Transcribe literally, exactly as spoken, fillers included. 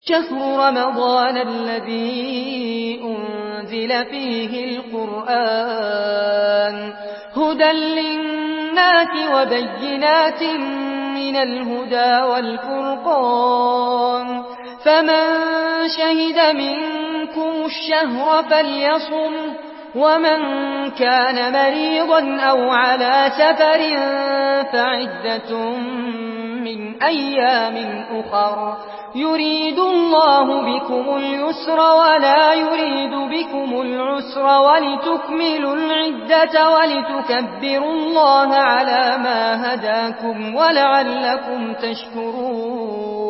شهر رمضان الذي أنزل فيه القرآن هدى للناس وبينات من الهدى والفرقان فمن شهد منكم الشهر فليصم ومن كان مريضا أو على سفر فعدة من أيام أخر يريد الله بكم اليسر ولا يريد بكم العسر ولتكملوا العدة ولتكبروا الله على ما هداكم ولعلكم تشكرون